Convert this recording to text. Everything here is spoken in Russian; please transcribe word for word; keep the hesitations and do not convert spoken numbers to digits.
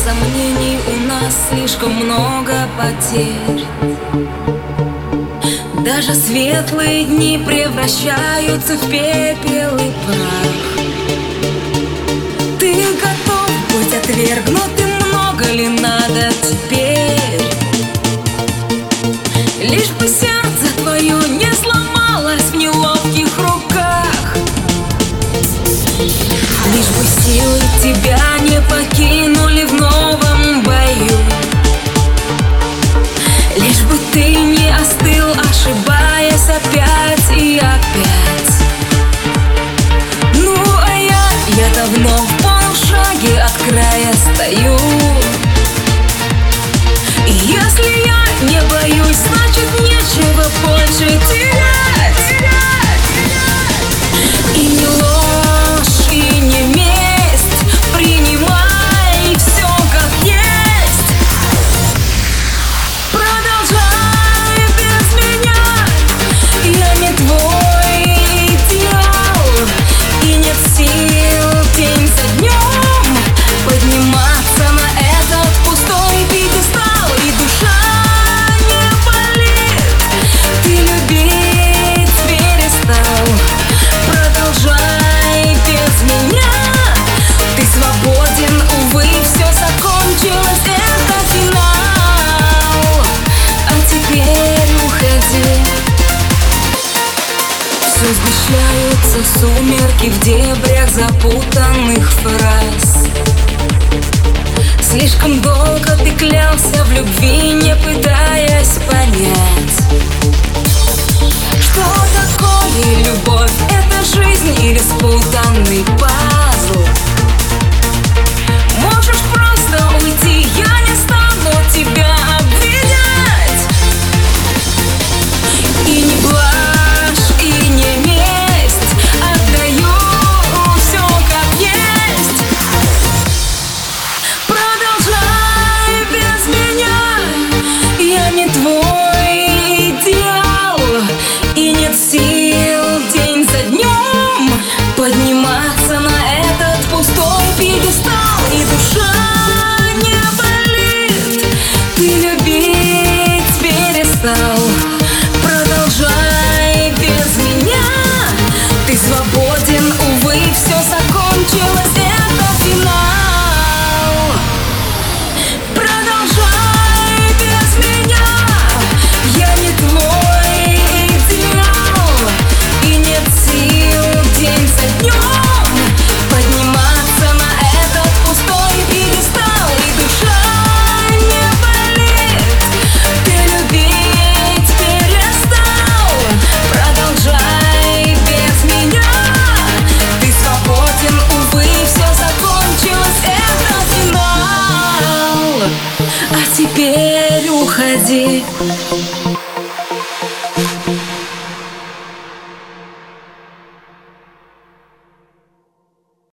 сомнений, у нас слишком много потерь. Даже светлые дни превращаются в пепел и прах. Ты готов быть отвергнутым, много ли надо теперь? Лишь бы сердце твое не сломалось в неловких руках, лишь бы силы тебя не покинули в новом бою, лишь бы ты не остыл, ошибаясь опять и опять. Ну а я, я давно в полушаге от края стою. И если я не боюсь, значит нечего больше терять. И не ложь, и не месть, принимай все как есть. Продолжай без меня, я не твой идеал, и нет сил день за днем подниматься на этот пустой пьедестал. И душа не болит, ты любить перестал. Продолжай без меня, ты свободен, увы, все закончилось, это финал. А теперь уходи. Все сгущаются сумерки в дебрях запутанных фраз. Слишком долго ты клялся в любви, не пытаясь понять, что такое любовь, это жизнь или спутанный пазл. Можешь просто уйти, я не стану тебя обвинять. И не блажь, и не месть, отдаю все как есть. Продолжай без меня, я не твой идеал, и нет сил день за днем подниматься на этот пустой пьедестал. И душа не болит, ты любить перестал. Продолжай без меня, ты свободен, увы, все закончилось, это финал. Продолжай без меня, я не твой идеал, и нет сил день за днем подниматься на этот пустой пьедестал. И душа не болит, ты любить перестал. Продолжай без меня, ты свободен, увы, все закончилось, это финал. А теперь уходи.